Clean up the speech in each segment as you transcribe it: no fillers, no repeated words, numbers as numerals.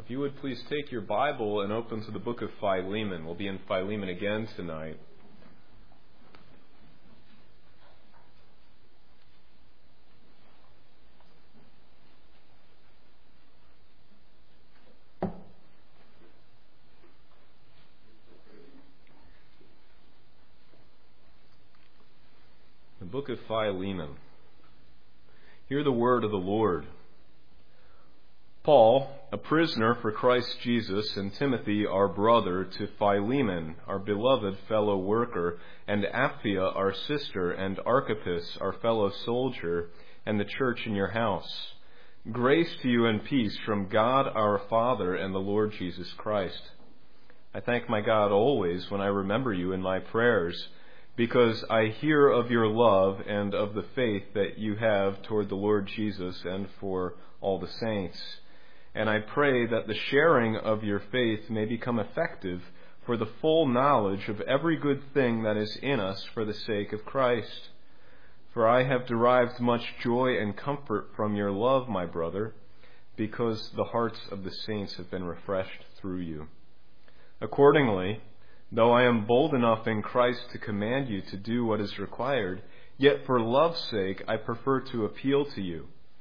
If you would please take your Bible and open to the book of Philemon. We'll be in Philemon again tonight. The book of Philemon. Hear the word of the Lord. Paul, a prisoner for Christ Jesus, and Timothy, our brother, to Philemon, our beloved fellow worker, and Apphia, our sister, and Archippus, our fellow soldier, and the church in your house. Grace to you and peace from God our Father and the Lord Jesus Christ. I thank my God always when I remember you in my prayers, because I hear of your love and of the faith that you have toward the Lord Jesus and for all the saints. And I pray that the sharing of your faith may become effective for the full knowledge of every good thing that is in us for the sake of Christ. For I have derived much joy and comfort from your love, my brother, because the hearts of the saints have been refreshed through you. Accordingly, though I am bold enough in Christ to command you to do what is required, yet for love's sake I prefer to appeal to you.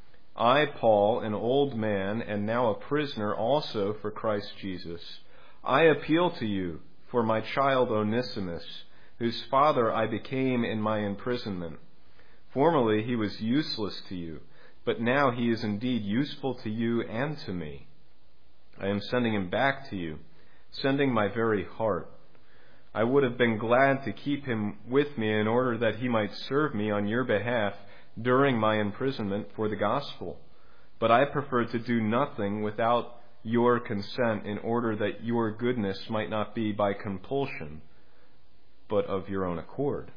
I, Paul, an old man, and now a prisoner also for Christ Jesus, I appeal to you for my child Onesimus, whose father I became in my imprisonment. Formerly he was useless to you, but now he is indeed useful to you and to me. I am sending him back to you, sending my very heart. I would have been glad to keep him with me in order that he might serve me on your behalf during my imprisonment for the gospel. But I prefer to do nothing without your consent in order that your goodness might not be by compulsion, but of your own accord.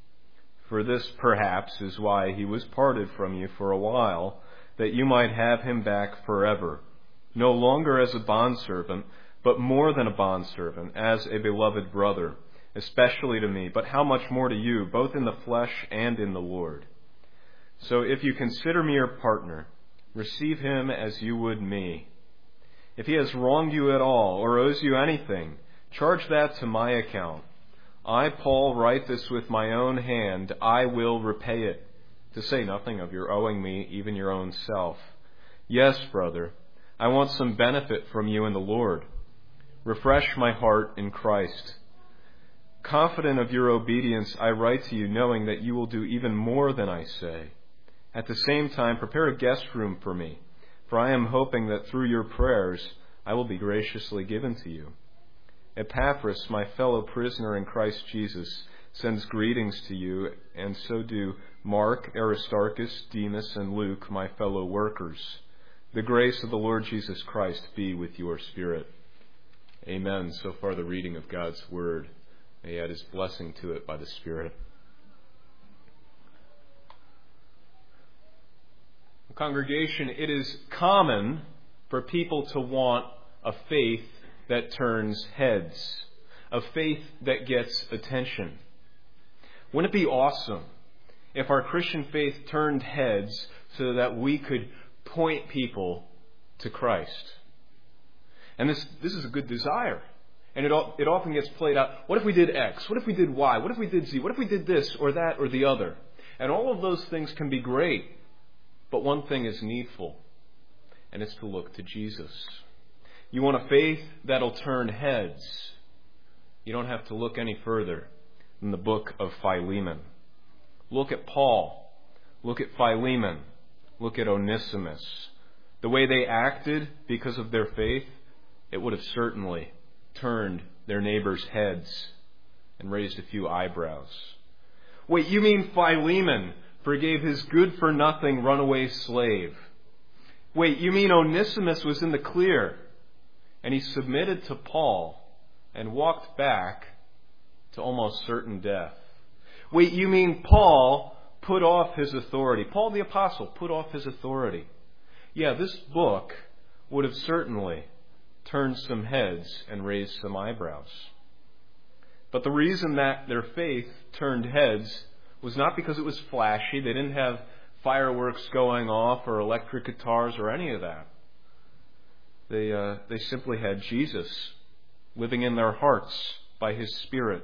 For this perhaps is why he was parted from you for a while, that you might have him back forever, no longer as a bondservant, but more than a bondservant, as a beloved brother, especially to me, but how much more to you, both in the flesh and in the Lord. So if you consider me your partner, receive him as you would me. If he has wronged you at all, or owes you anything, charge that to my account. I, Paul, write this with my own hand. I will repay it, to say nothing of your owing me even your own self. Yes, brother, I want some benefit from you in the Lord. Refresh my heart in Christ. Confident of your obedience, I write to you, knowing that you will do even more than I say. At the same time, prepare a guest room for me, for I am hoping that through your prayers I will be graciously given to you. Epaphras, my fellow prisoner in Christ Jesus, sends greetings to you, and so do Mark, Aristarchus, Demas, and Luke, my fellow workers. The grace of the Lord Jesus Christ be with your spirit. Amen. So far the reading of God's Word. May He add His blessing to it by the Spirit. Congregation, it is common for people to want a faith that turns heads, a faith that gets attention. Wouldn't it be awesome if our Christian faith turned heads so that we could point people to Christ? And this is a good desire. And it often gets played out. What if we did X? What if we did Y? What if we did Z? What if we did this or that or the other? And all of those things can be great. But one thing is needful, and it's to look to Jesus. You want a faith that'll turn heads. You don't have to look any further than the book of Philemon. Look at Paul. Look at Philemon. Look at Onesimus. The way they acted because of their faith, it would have certainly turned their neighbors' heads and raised a few eyebrows. Wait, you mean Philemon forgave his good-for-nothing runaway slave? Wait, you mean Onesimus was in the clear, and he submitted to Paul and walked back to almost certain death? Wait, you mean Paul put off his authority? Paul the Apostle put off his authority. Yeah, this book would have certainly turned some heads and raised some eyebrows. But the reason that their faith turned heads was not because it was flashy. They didn't have fireworks going off or electric guitars or any of that. They simply had Jesus living in their hearts by His Spirit.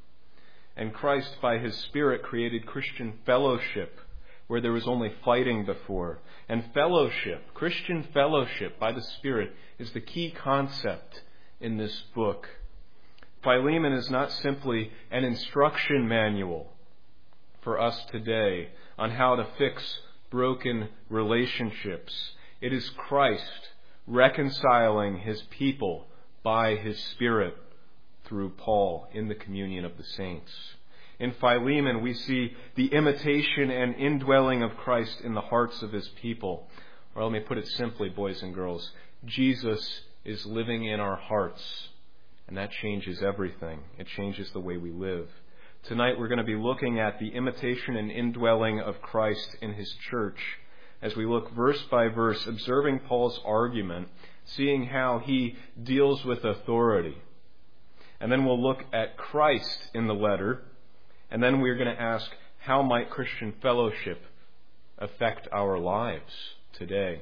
And Christ, by His Spirit, created Christian fellowship where there was only fighting before. And fellowship, Christian fellowship by the Spirit, is the key concept in this book. Philemon is not simply an instruction manual for us today on how to fix broken relationships. It is Christ reconciling His people by His Spirit through Paul in the communion of the saints. In Philemon, we see the imitation and indwelling of Christ in the hearts of His people. Or let me put it simply, boys and girls, Jesus is living in our hearts, and that changes everything. It changes the way we live. Tonight we're going to be looking at the imitation and indwelling of Christ in His church as we look verse by verse, observing Paul's argument, seeing how he deals with authority. And then we'll look at Christ in the letter, and then we're going to ask, how might Christian fellowship affect our lives today?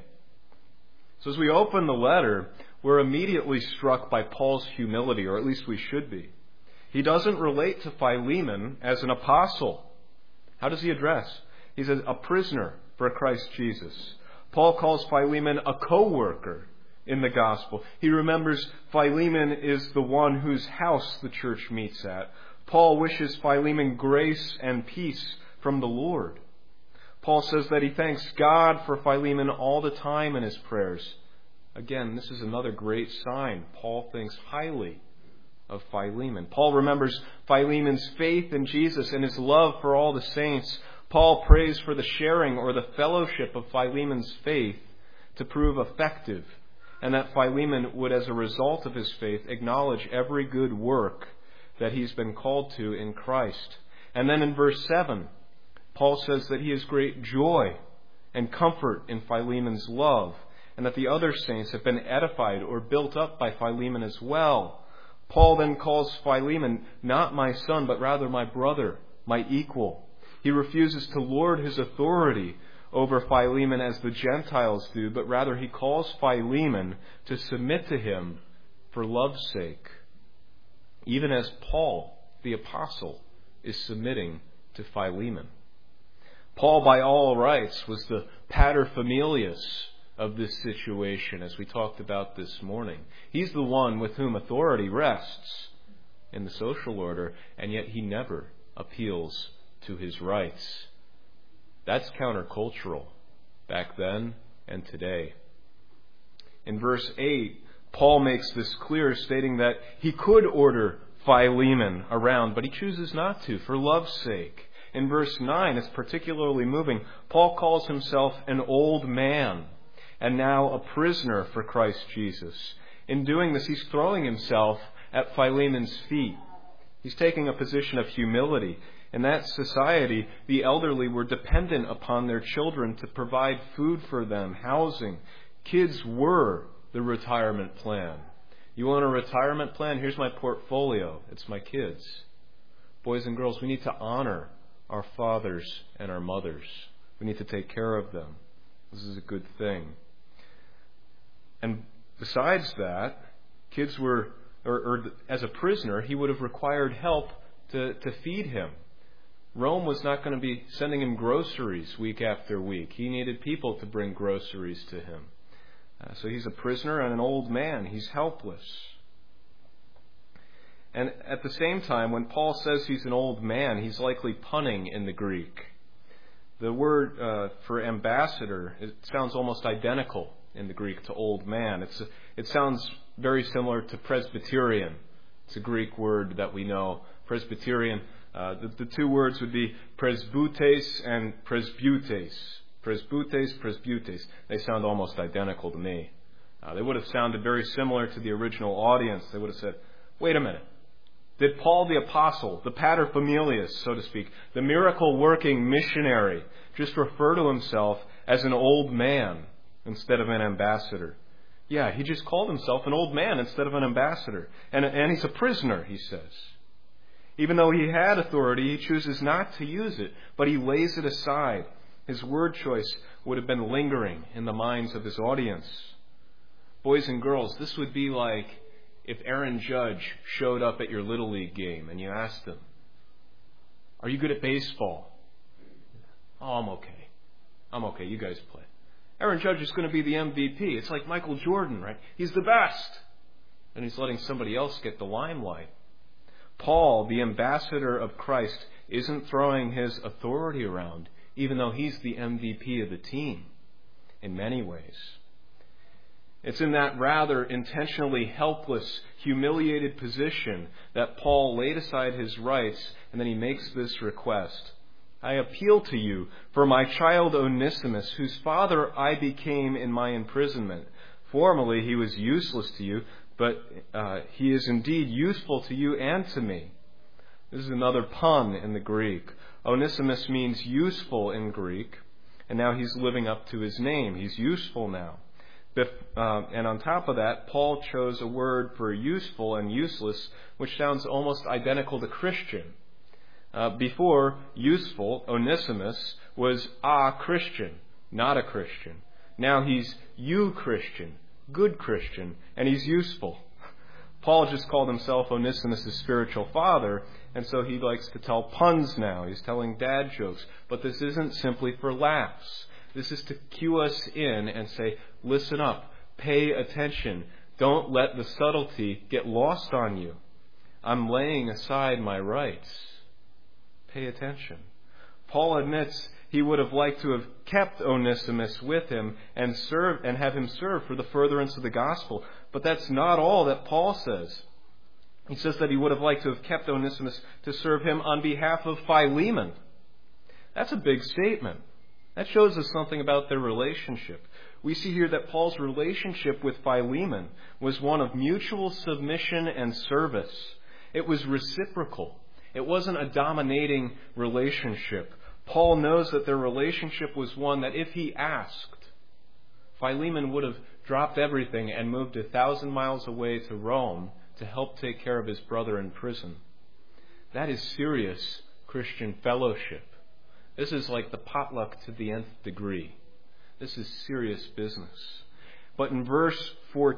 So as we open the letter, we're immediately struck by Paul's humility, or at least we should be. He doesn't relate to Philemon as an apostle. How does he address? He's a prisoner for Christ Jesus. Paul calls Philemon a co-worker in the gospel. He remembers Philemon is the one whose house the church meets at. Paul wishes Philemon grace and peace from the Lord. Paul says that he thanks God for Philemon all the time in his prayers. Again, this is another great sign. Paul thinks highly of Philemon. Paul remembers Philemon's faith in Jesus and his love for all the saints. Paul prays for the sharing or the fellowship of Philemon's faith to prove effective, and that Philemon would, as a result of his faith, acknowledge every good work that he's been called to in Christ. And then in verse 7, Paul says that he has great joy and comfort in Philemon's love, and that the other saints have been edified or built up by Philemon as well. Paul then calls Philemon not my son, but rather my brother, my equal. He refuses to lord his authority over Philemon as the Gentiles do, but rather he calls Philemon to submit to him for love's sake, even as Paul, the apostle, is submitting to Philemon. Paul, by all rights, was the paterfamilias of this situation, as we talked about this morning. He's the one with whom authority rests in the social order, and yet he never appeals to his rights. That's countercultural back then and today. In verse 8, Paul makes this clear, stating that he could order Philemon around, but he chooses not to, for love's sake. In verse 9, it's particularly moving. Paul calls himself an old man, and now a prisoner for Christ Jesus. In doing this, he's throwing himself at Philemon's feet. He's taking a position of humility. In that society, the elderly were dependent upon their children to provide food for them, housing. Kids were the retirement plan. You want a retirement plan? Here's my portfolio. It's my kids. Boys and girls, we need to honor our fathers and our mothers. We need to take care of them. This is a good thing. And besides that, kids were, or as a prisoner, he would have required help to feed him. Rome was not going to be sending him groceries week after week. He needed people to bring groceries to him. So he's a prisoner and an old man. He's helpless. And at the same time, when Paul says he's an old man, he's likely punning in the Greek. The word for ambassador, it sounds almost identical in the Greek to old man. It sounds very similar to Presbyterian. It's a Greek word that we know. Presbyterian, the two words would be presbutes and presbutes. Presbutes, presbutes. They sound almost identical to me. They would have sounded very similar to the original audience. They would have said, wait a minute. Did Paul the apostle, the paterfamilias, so to speak, the miracle-working missionary, just refer to himself as an old man instead of an ambassador? Yeah, he just called himself an old man instead of an ambassador. And he's a prisoner, he says. Even though he had authority, he chooses not to use it, but he lays it aside. His word choice would have been lingering in the minds of his audience. Boys and girls, this would be like if Aaron Judge showed up at your Little League game and you asked him, "Are you good at baseball?" "Oh, I'm okay. You guys play." Aaron Judge is going to be the MVP. It's like Michael Jordan, right? He's the best. And he's letting somebody else get the limelight. Paul, the ambassador of Christ, isn't throwing his authority around, even though he's the MVP of the team in many ways. It's in that rather intentionally helpless, humiliated position that Paul laid aside his rights and then he makes this request. "I appeal to you for my child Onesimus, whose father I became in my imprisonment. Formerly he was useless to you, but he is indeed useful to you and to me." This is another pun in the Greek. Onesimus means useful in Greek, and now he's living up to his name. He's useful now. And on top of that, Paul chose a word for useful and useless, which sounds almost identical to Christian. Before, useful, Onesimus, was a Christian, not a Christian. Now he's you Christian, good Christian, and he's useful. Paul just called himself Onesimus' spiritual father, and so he likes to tell puns now. He's telling dad jokes. But this isn't simply for laughs. This is to cue us in and say, listen up, pay attention. Don't let the subtlety get lost on you. I'm laying aside my rights. Pay attention. Paul admits he would have liked to have kept Onesimus with him and have him serve for the furtherance of the gospel. But that's not all that Paul says. He says that he would have liked to have kept Onesimus to serve him on behalf of Philemon. That's a big statement. That shows us something about their relationship. We see here that Paul's relationship with Philemon was one of mutual submission and service. It was reciprocal. It wasn't a dominating relationship. Paul knows that their relationship was one that if he asked, Philemon would have dropped everything and moved 1,000 miles away to Rome to help take care of his brother in prison. That is serious Christian fellowship. This is like the potluck to the nth degree. This is serious business. But in verse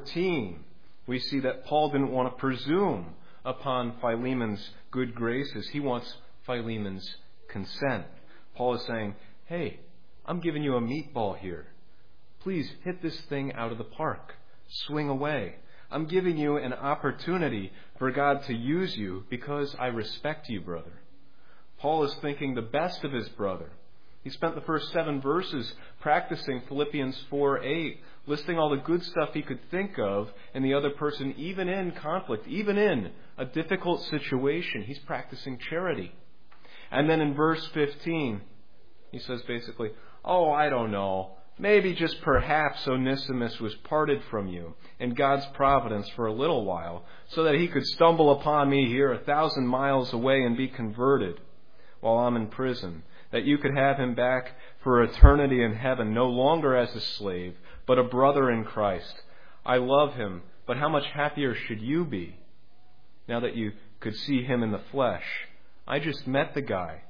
14, we see that Paul didn't want to presume upon Philemon's good graces. He wants Philemon's consent. Paul is saying, hey, I'm giving you a meatball here. Please hit this thing out of the park. Swing away. I'm giving you an opportunity for God to use you because I respect you, brother. Paul is thinking the best of his brother. He spent the first 7 verses practicing Philippians 4:8, listing all the good stuff he could think of in the other person, even in conflict, even in a difficult situation. He's practicing charity. And then in verse 15, he says basically, oh, I don't know. Maybe just perhaps Onesimus was parted from you in God's providence for a little while so that he could stumble upon me here 1,000 miles away and be converted while I'm in prison, that you could have him back for eternity in heaven, no longer as a slave, but a brother in Christ. I love him, but how much happier should you be now that you could see him in the flesh? I just met the guy,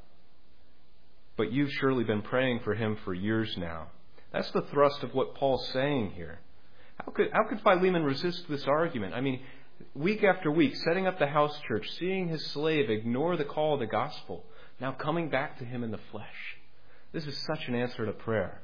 but you've surely been praying for him for years now. That's the thrust of what Paul's saying here. How could Philemon resist this argument? I mean, week after week, setting up the house church, seeing his slave ignore the call of the gospel, now coming back to him in the flesh. This is such an answer to prayer.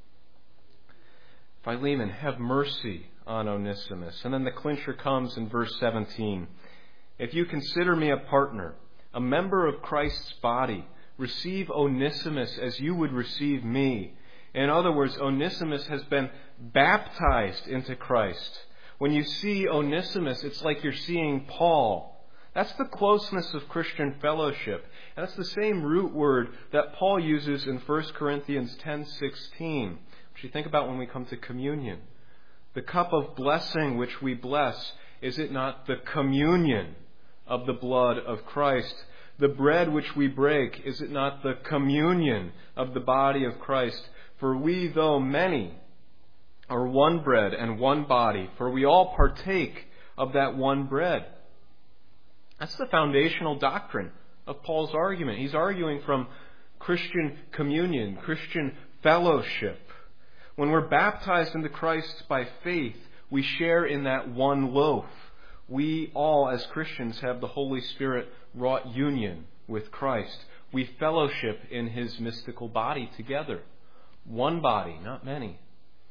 Philemon, have mercy on Onesimus. And then the clincher comes in verse 17. If you consider me a partner, a member of Christ's body, receive Onesimus as you would receive me. In other words, Onesimus has been baptized into Christ. When you see Onesimus, it's like you're seeing Paul. That's the closeness of Christian fellowship. And that's the same root word that Paul uses in 1 Corinthians 10:16, which you think about when we come to communion. The cup of blessing which we bless, is it not the communion of the blood of Christ? The bread which we break, is it not the communion of the body of Christ? For we, though many, are one bread and one body, for we all partake of that one bread. That's the foundational doctrine of Paul's argument. He's arguing from Christian communion, Christian fellowship. When we're baptized into Christ by faith, We share in that one loaf. We all, as Christians, have the Holy Spirit wrought union with Christ. We fellowship in His mystical body together. One body, not many.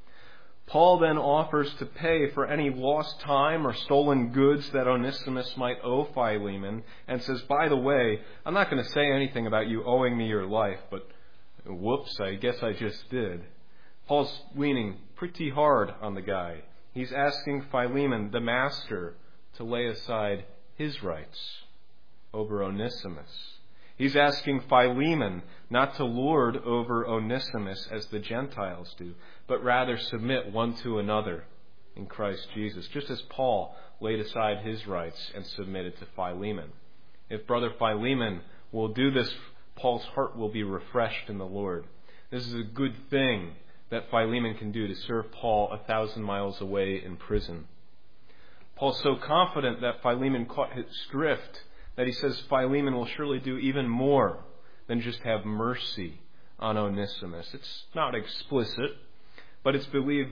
Paul then offers to pay for any lost time or stolen goods that Onesimus might owe Philemon, and says, by the way, I'm not going to say anything about you owing me your life, but whoops, I guess I just did. Paul's leaning pretty hard on the guy. He's asking Philemon, the master, to lay aside his rights over Onesimus. He's asking Philemon not to lord over Onesimus as the Gentiles do, but rather submit one to another in Christ Jesus, just as Paul laid aside his rights and submitted to Philemon. If brother Philemon will do this, Paul's heart will be refreshed in the Lord. This is a good thing that Philemon can do to serve Paul 1,000 miles away in prison. Paul's so confident that Philemon caught his drift that he says Philemon will surely do even more than just have mercy on Onesimus. It's not explicit, but it's believed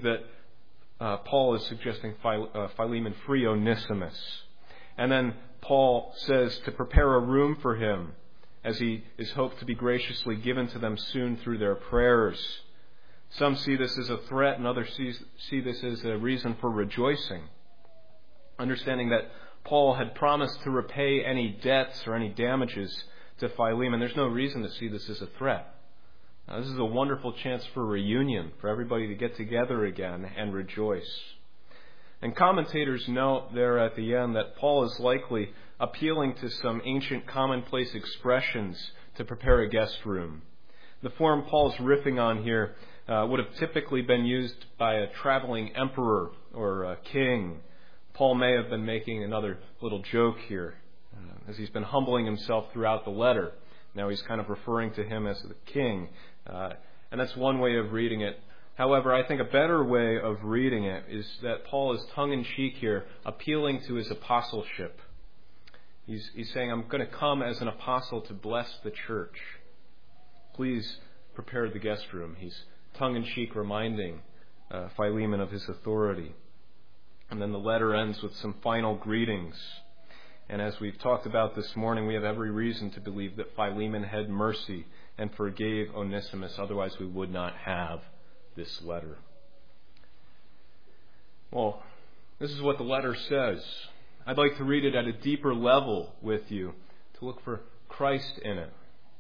that Paul is suggesting Philemon free Onesimus. And then Paul says to prepare a room for him, as he is hoped to be graciously given to them soon through their prayers. Some see this as a threat, and others see this as a reason for rejoicing, understanding that Paul had promised to repay any debts or any damages to Philemon. There's no reason to see this as a threat. Now, this is a wonderful chance for reunion, for everybody to get together again and rejoice. And commentators note there at the end that Paul is likely appealing to some ancient commonplace expressions to prepare a guest room. The form Paul's riffing on here would have typically been used by a traveling emperor or a king. Paul may have been making another little joke here, as he's been humbling himself throughout the letter. Now he's kind of referring to him as the king, and that's one way of reading it. However, I think a better way of reading it is that Paul is tongue-in-cheek here, appealing to his apostleship. He's saying, I'm going to come as an apostle to bless the church. Please prepare the guest room. He's tongue-in-cheek reminding Philemon of his authority. And then the letter ends with some final greetings. And as we've talked about this morning, we have every reason to believe that Philemon had mercy and forgave Onesimus. Otherwise, we would not have this letter. Well, this is what the letter says. I'd like to read it at a deeper level with you, to look for Christ in it.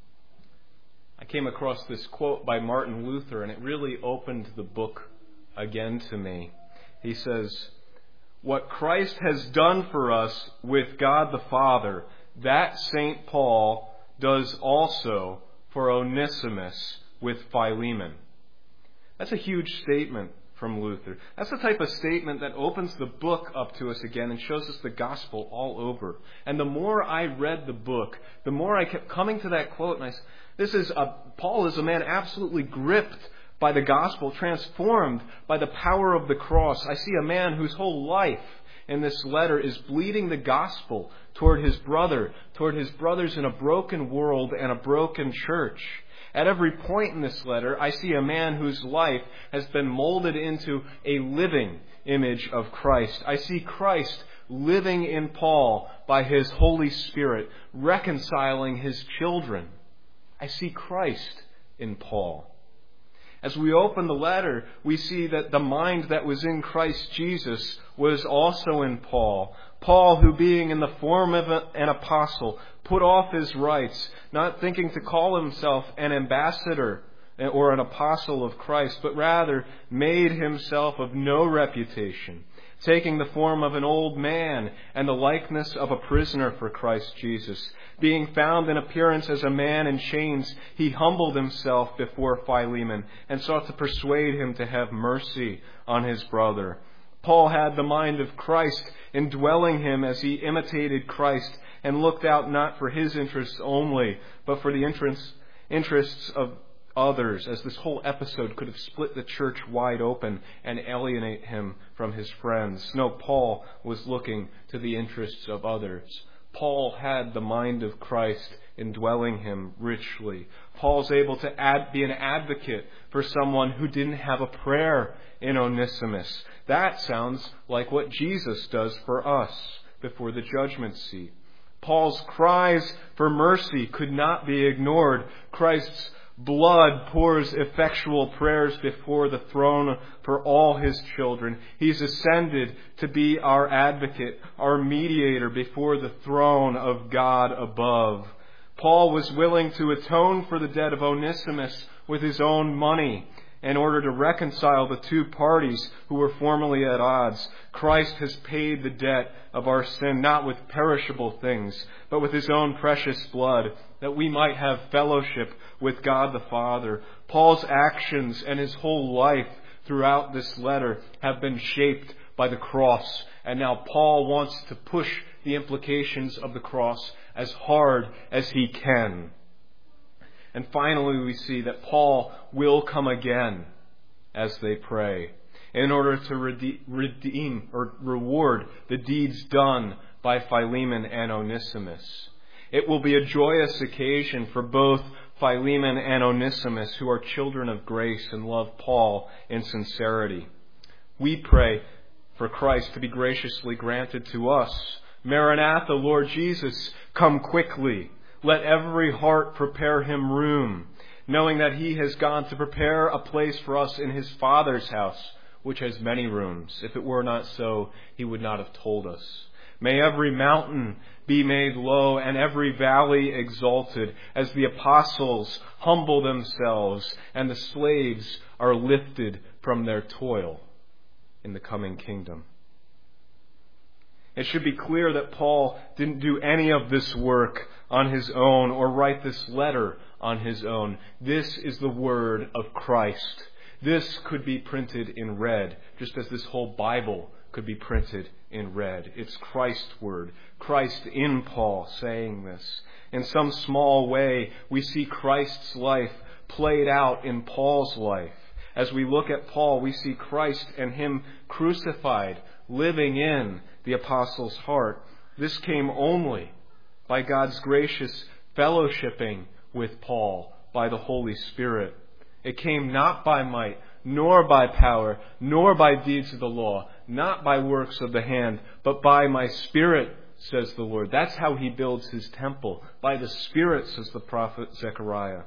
I came across this quote by Martin Luther, and it really opened the book again to me. He says, "What Christ has done for us with God the Father, that St. Paul does also for Onesimus with Philemon." That's a huge statement from Luther. That's the type of statement that opens the book up to us again and shows us the gospel all over. And the more I read the book, the more I kept coming to that quote, and Paul is a man absolutely gripped by the gospel, transformed by the power of the cross. I see a man whose whole life in this letter is bleeding the gospel toward his brothers in a broken world and a broken church. At every point in this letter, I see a man whose life has been molded into a living image of Christ. I see Christ living in Paul by his Holy Spirit, reconciling his children. I see Christ in Paul. As we open the letter, we see that the mind that was in Christ Jesus was also in Paul. Paul, who being in the form of an apostle, put off his rights, not thinking to call himself an ambassador or an apostle of Christ, but rather made himself of no reputation, taking the form of an old man and the likeness of a prisoner for Christ Jesus. Being found in appearance as a man in chains, he humbled himself before Philemon and sought to persuade him to have mercy on his brother. Paul had the mind of Christ indwelling him as he imitated Christ and looked out not for his interests only, but for the interests of others, as this whole episode could have split the church wide open and alienate him from his friends. No, Paul was looking to the interests of others. Paul had the mind of Christ indwelling him richly. Paul's able to be an advocate for someone who didn't have a prayer in Onesimus. That sounds like what Jesus does for us before the judgment seat. Paul's cries for mercy could not be ignored. Christ's blood pours effectual prayers before the throne for all his children. He's ascended to be our advocate, our mediator before the throne of God above. Paul was willing to atone for the debt of Onesimus with his own money in order to reconcile the two parties who were formerly at odds. Christ has paid the debt of our sin, not with perishable things, but with his own precious blood, that we might have fellowship with God the Father. Paul's actions and his whole life throughout this letter have been shaped by the cross. And now Paul wants to push the implications of the cross as hard as he can. And finally, we see that Paul will come again as they pray in order to redeem or reward the deeds done by Philemon and Onesimus. It will be a joyous occasion for both Philemon and Onesimus, who are children of grace and love Paul in sincerity. We pray for Christ to be graciously granted to us. Maranatha, Lord Jesus, come quickly. Let every heart prepare him room, knowing that he has gone to prepare a place for us in his Father's house, which has many rooms. If it were not so, he would not have told us. May every mountain be made low and every valley exalted as the apostles humble themselves and the slaves are lifted from their toil in the coming kingdom. It should be clear that Paul didn't do any of this work on his own or write this letter on his own. This is the word of Christ. This could be printed in red, just as this whole Bible could be printed in red. It's Christ's word. Christ in Paul saying this. In some small way, we see Christ's life played out in Paul's life. As we look at Paul, we see Christ and him crucified, living in the apostle's heart. This came only by God's gracious fellowshipping with Paul by the Holy Spirit. It came not by might, nor by power, nor by deeds of the law, not by works of the hand, but by my Spirit, says the Lord. That's how he builds his temple. By the Spirit, says the prophet Zechariah.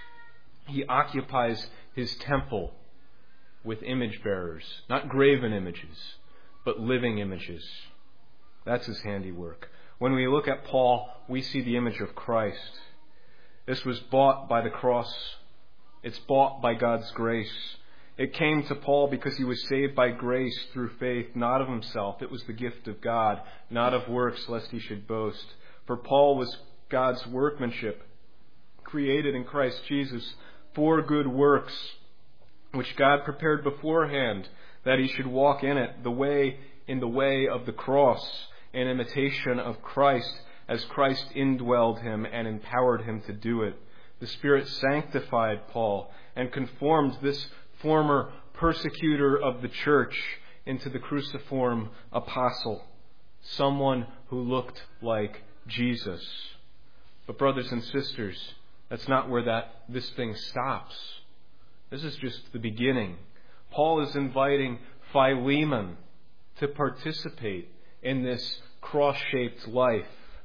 He occupies his temple with image bearers, not graven images, but living images. That's his handiwork. When we look at Paul, we see the image of Christ. This was bought by the cross. It's bought by God's grace. It came to Paul because he was saved by grace through faith, not of himself. It was the gift of God, not of works, lest he should boast. For Paul was God's workmanship, created in Christ Jesus for good works, which God prepared beforehand, that he should walk in it, in the way of the cross, in imitation of Christ, as Christ indwelled him and empowered him to do it. The Spirit sanctified Paul and conformed this former persecutor of the church into the cruciform apostle, someone who looked like Jesus. But brothers and sisters, that's not where this thing stops. This is just the beginning. Paul is inviting Philemon to participate in this cross-shaped life,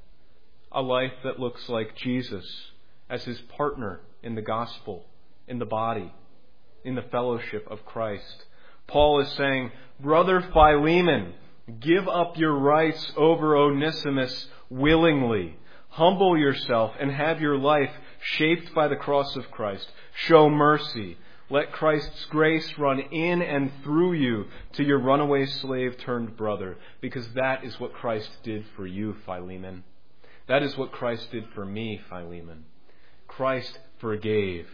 a life that looks like Jesus as his partner in the gospel, in the body, in the fellowship of Christ. Paul is saying, Brother Philemon, give up your rights over Onesimus willingly. Humble yourself and have your life shaped by the cross of Christ. Show mercy. Let Christ's grace run in and through you to your runaway slave turned brother, because that is what Christ did for you, Philemon. That is what Christ did for me, Philemon. Christ forgave.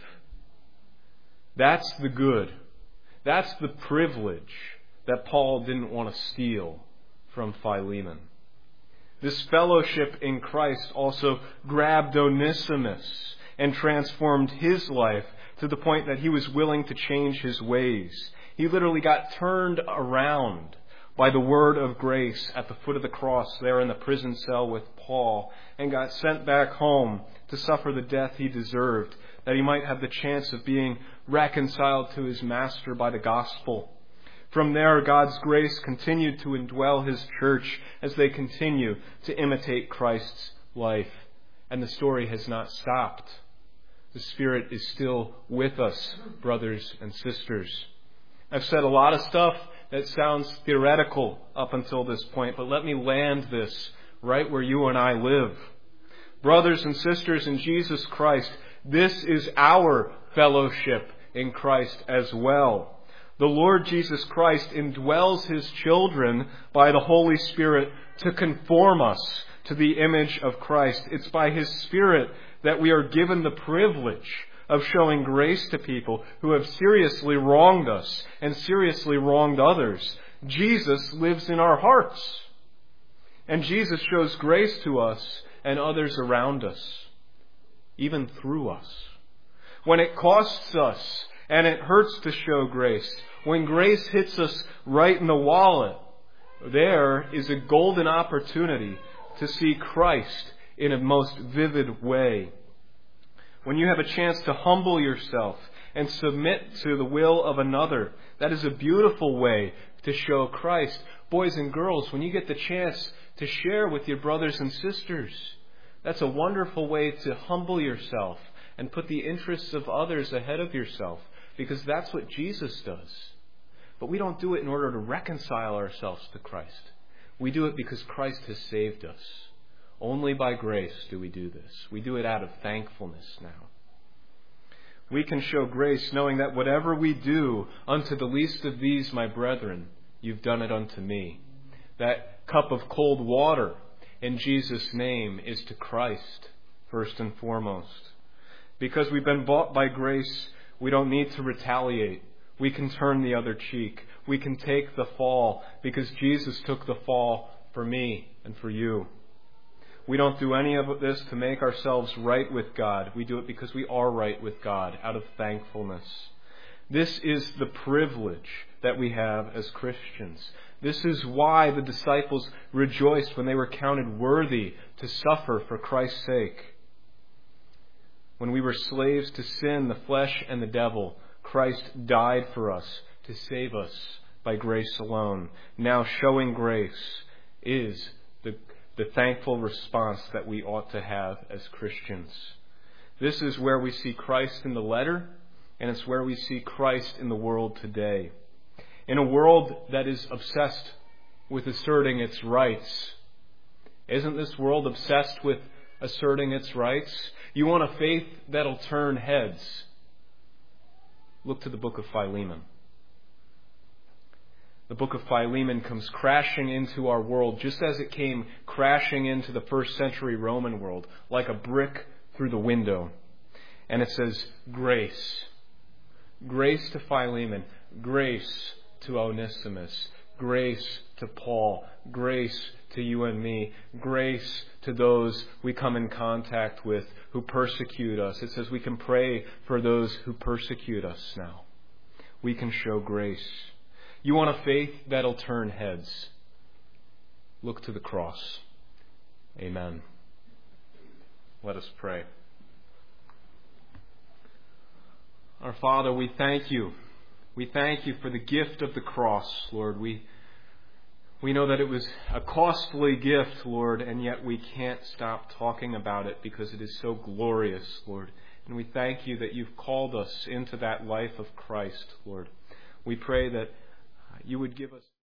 That's the good. That's the privilege that Paul didn't want to steal from Philemon. This fellowship in Christ also grabbed Onesimus and transformed his life to the point that he was willing to change his ways. He literally got turned around by the word of grace at the foot of the cross there in the prison cell with Paul, and got sent back home to suffer the death he deserved, that he might have the chance of being reconciled to his master by the gospel. From there, God's grace continued to indwell his church as they continue to imitate Christ's life. And the story has not stopped. The Spirit is still with us, brothers and sisters. I've said a lot of stuff that sounds theoretical up until this point, but let me land this right where you and I live. Brothers and sisters in Jesus Christ, this is our fellowship in Christ as well. The Lord Jesus Christ indwells His children by the Holy Spirit to conform us to the image of Christ. It's by His Spirit that we are given the privilege of showing grace to people who have seriously wronged us and seriously wronged others. Jesus lives in our hearts. And Jesus shows grace to us and others around us, even through us. When it costs us and it hurts to show grace, when grace hits us right in the wallet, there is a golden opportunity to see Christ in a most vivid way. When you have a chance to humble yourself and submit to the will of another, that is a beautiful way to show Christ. Boys and girls, when you get the chance to share with your brothers and sisters, that's a wonderful way to humble yourself and put the interests of others ahead of yourself, because that's what Jesus does. But we don't do it in order to reconcile ourselves to Christ. We do it because Christ has saved us. Only by grace do we do this. We do it out of thankfulness now. We can show grace knowing that whatever we do unto the least of these, my brethren, you've done it unto me. That cup of cold water in Jesus' name is to Christ, first and foremost. Because we've been bought by grace, we don't need to retaliate. We can turn the other cheek. We can take the fall because Jesus took the fall for me and for you. We don't do any of this to make ourselves right with God. We do it because we are right with God out of thankfulness. This is the privilege that we have as Christians. This is why the disciples rejoiced when they were counted worthy to suffer for Christ's sake. When we were slaves to sin, the flesh, and the devil, Christ died for us to save us by grace alone. Now showing grace is the thankful response that we ought to have as Christians. This is where we see Christ in the letter, and it's where we see Christ in the world today. In a world that is obsessed with asserting its rights. Isn't this world obsessed with asserting its rights? You want a faith that'll turn heads. Look to the book of Philemon. The book of Philemon comes crashing into our world just as it came crashing into the first century Roman world, like a brick through the window. And it says, grace. Grace to Philemon. Grace to Onesimus. Grace to Paul. Grace to you and me. Grace to those we come in contact with who persecute us. It says we can pray for those who persecute us now. We can show grace. You want a faith that'll turn heads? Look to the cross. Amen. Let us pray. Our Father, we thank you. We thank you for the gift of the cross, Lord. We know that it was a costly gift, Lord, and yet we can't stop talking about it because it is so glorious, Lord. And we thank you that you've called us into that life of Christ, Lord. We pray that you would give us